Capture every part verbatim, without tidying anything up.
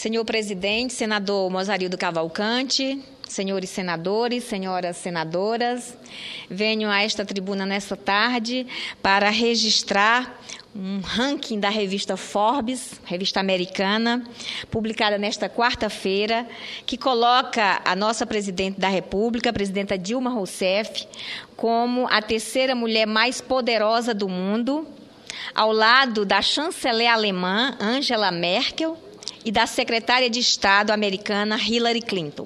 Senhor presidente, senador Mozarildo Cavalcante, senhores senadores, senhoras senadoras, venho a esta tribuna nesta tarde para registrar um ranking da revista Forbes, revista americana, publicada nesta quarta-feira, que coloca a nossa presidente da República, a presidenta Dilma Rousseff, como a terceira mulher mais poderosa do mundo, ao lado da chanceler alemã Angela Merkel e da secretária de Estado americana Hillary Clinton.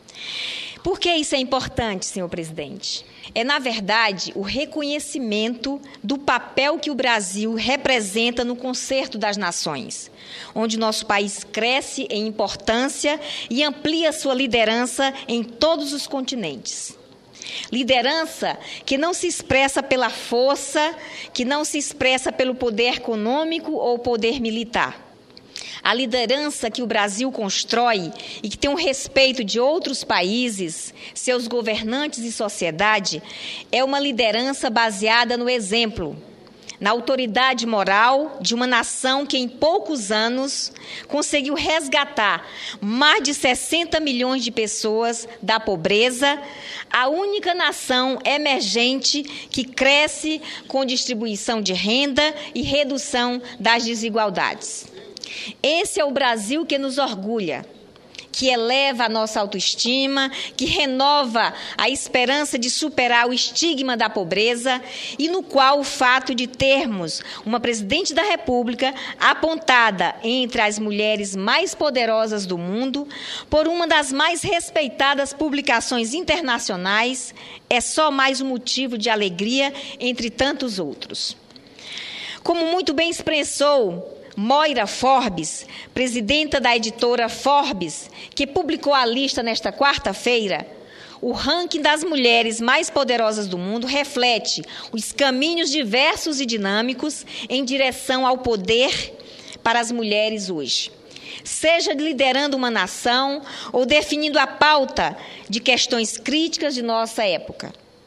Por que isso é importante, senhor presidente? É, na verdade, o reconhecimento do papel que o Brasil representa no concerto das nações, onde nosso país cresce em importância e amplia sua liderança em todos os continentes. Liderança que não se expressa pela força, que não se expressa pelo poder econômico ou poder militar. A liderança que o Brasil constrói e que tem um respeito de outros países, seus governantes e sociedade, é uma liderança baseada no exemplo, na autoridade moral de uma nação que em poucos anos conseguiu resgatar mais de sessenta milhões de pessoas da pobreza, a única nação emergente que cresce com distribuição de renda e redução das desigualdades. Esse é o Brasil que nos orgulha, que eleva a nossa autoestima, que renova a esperança de superar o estigma da pobreza e no qual o fato de termos uma presidente da República apontada entre as mulheres mais poderosas do mundo por uma das mais respeitadas publicações internacionais é só mais um motivo de alegria entre tantos outros. Como muito bem expressou Moira Forbes, presidenta da editora Forbes, que publicou a lista nesta quarta-feira, o ranking das mulheres mais poderosas do mundo reflete os caminhos diversos e dinâmicos em direção ao poder para as mulheres hoje. Seja liderando uma nação ou definindo a pauta de questões críticas de nossa época.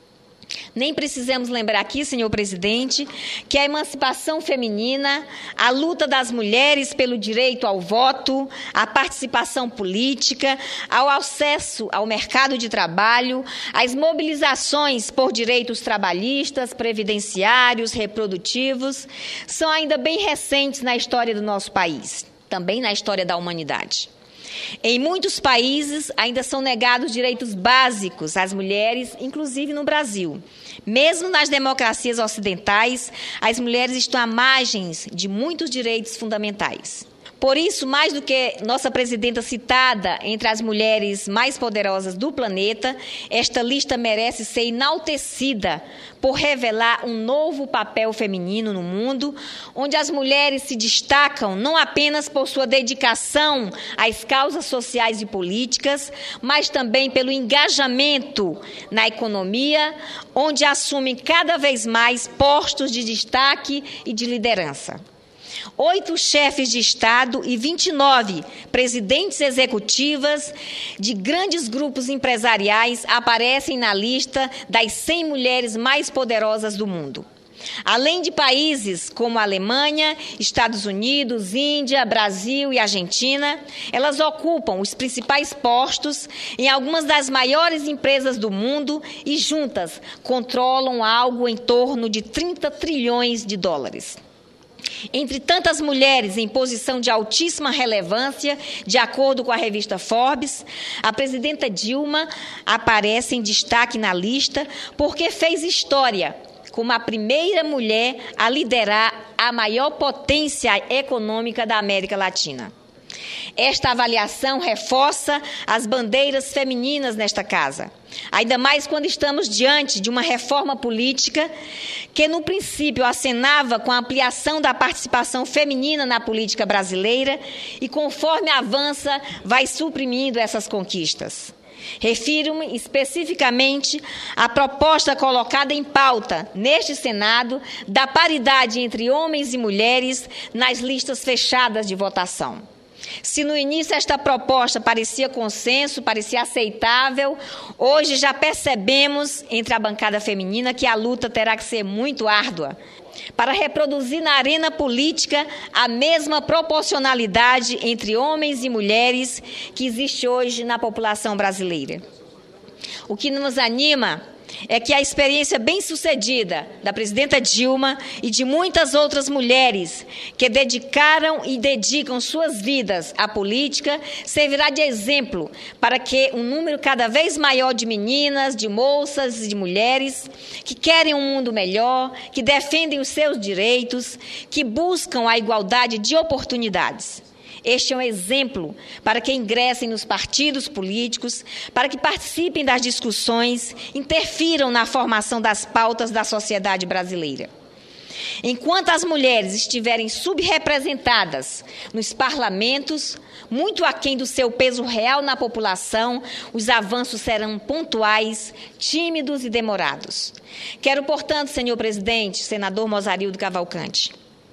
Nem precisamos lembrar aqui, senhor presidente, que a emancipação feminina, a luta das mulheres pelo direito ao voto, à participação política, ao acesso ao mercado de trabalho, as mobilizações por direitos trabalhistas, previdenciários, reprodutivos, são ainda bem recentes na história do nosso país, também na história da humanidade. Em muitos países, ainda são negados direitos básicos às mulheres, inclusive no Brasil. Mesmo nas democracias ocidentais, as mulheres estão à margem de muitos direitos fundamentais. Por isso, mais do que nossa presidenta citada entre as mulheres mais poderosas do planeta, esta lista merece ser enaltecida por revelar um novo papel feminino no mundo, onde as mulheres se destacam não apenas por sua dedicação às causas sociais e políticas, mas também pelo engajamento na economia, onde assumem cada vez mais postos de destaque e de liderança. Oito chefes de Estado e vinte e nove presidentes executivas de grandes grupos empresariais aparecem na lista das cem mulheres mais poderosas do mundo. Além de países como a Alemanha, Estados Unidos, Índia, Brasil e Argentina, elas ocupam os principais postos em algumas das maiores empresas do mundo e juntas controlam algo em torno de trinta trilhões de dólares. Entre tantas mulheres em posição de altíssima relevância, de acordo com a revista Forbes, a presidenta Dilma aparece em destaque na lista porque fez história como a primeira mulher a liderar a maior potência econômica da América Latina. Esta avaliação reforça as bandeiras femininas nesta casa, ainda mais quando estamos diante de uma reforma política que, no princípio, acenava com a ampliação da participação feminina na política brasileira e, conforme avança, vai suprimindo essas conquistas. Refiro-me especificamente à proposta colocada em pauta neste Senado da paridade entre homens e mulheres nas listas fechadas de votação. Se no início esta proposta parecia consenso, parecia aceitável, hoje já percebemos entre a bancada feminina que a luta terá que ser muito árdua. para reproduzir na arena política a mesma proporcionalidade entre homens e mulheres que existe hoje na população brasileira. O que nos anima é que a experiência bem-sucedida da presidenta Dilma e de muitas outras mulheres que dedicaram e dedicam suas vidas à política servirá de exemplo para que um número cada vez maior de meninas, de moças e de mulheres que querem um mundo melhor, que defendem os seus direitos, que buscam a igualdade de oportunidades. Este é um exemplo para que ingressem nos partidos políticos, para que participem das discussões, interfiram na formação das pautas da sociedade brasileira. Enquanto as mulheres estiverem subrepresentadas nos parlamentos, muito aquém do seu peso real na população, os avanços serão pontuais, tímidos e demorados. Quero, portanto, senhor presidente, senador Mozarildo Cavalcante,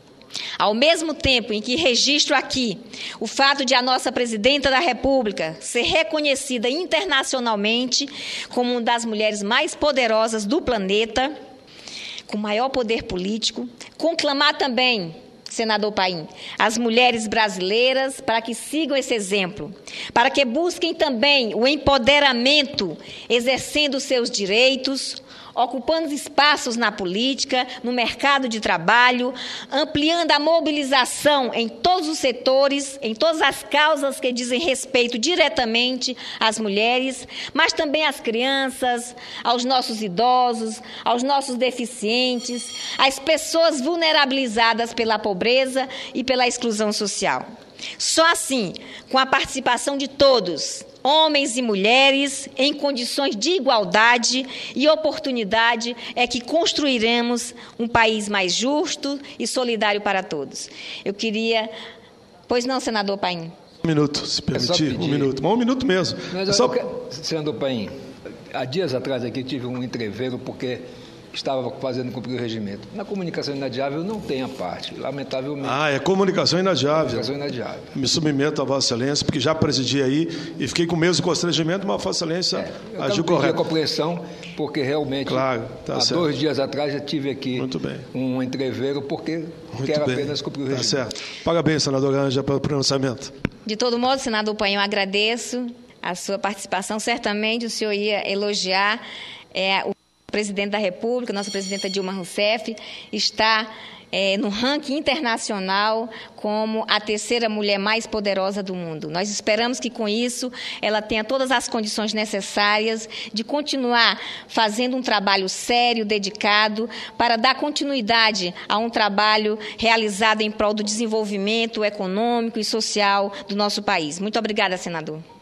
ao mesmo tempo em que registro aqui o fato de a nossa presidenta da República ser reconhecida internacionalmente como uma das mulheres mais poderosas do planeta, com maior poder político, conclamar também, senador Paim, as mulheres brasileiras para que sigam esse exemplo, para que busquem também o empoderamento, exercendo seus direitos, ocupando espaços na política, no mercado de trabalho, ampliando a mobilização em todos os setores, em todas as causas que dizem respeito diretamente às mulheres, mas também às crianças, aos nossos idosos, aos nossos deficientes, às pessoas vulnerabilizadas pela pobreza e pela exclusão social. Só assim, com a participação de todos, homens e mulheres, em condições de igualdade e oportunidade, é que construiremos um país mais justo e solidário para todos. Eu queria... Pois não, senador Paim? Um minuto, se permitir, é um minuto. Um minuto mesmo. Mas é só... quero... Senador Paim, há dias atrás aqui tive um entreveiro porque estava fazendo cumprir o regimento. Na comunicação inadiável não tem a parte, lamentavelmente. Ah, é comunicação inadiável. Comunicação inadiável. Me submeto a Vossa Excelência, porque já presidi aí e fiquei com o mesmo constrangimento, mas a Vossa Excelência é, agiu correto. Eu a compreensão, porque realmente, claro, tá há certo. dois dias atrás, já tive aqui Muito bem. um entreveiro, porque Muito quero bem. apenas cumprir o regimento. Tá certo. Parabéns, senador Granja, pelo pronunciamento. De todo modo, senador Paim, eu agradeço a sua participação. Certamente o senhor ia elogiar é, o presidente da República, nossa presidenta Dilma Rousseff, está é, no ranking internacional como a terceira mulher mais poderosa do mundo. Nós esperamos que, com isso, ela tenha todas as condições necessárias de continuar fazendo um trabalho sério, dedicado, para dar continuidade a um trabalho realizado em prol do desenvolvimento econômico e social do nosso país. Muito obrigada, senador.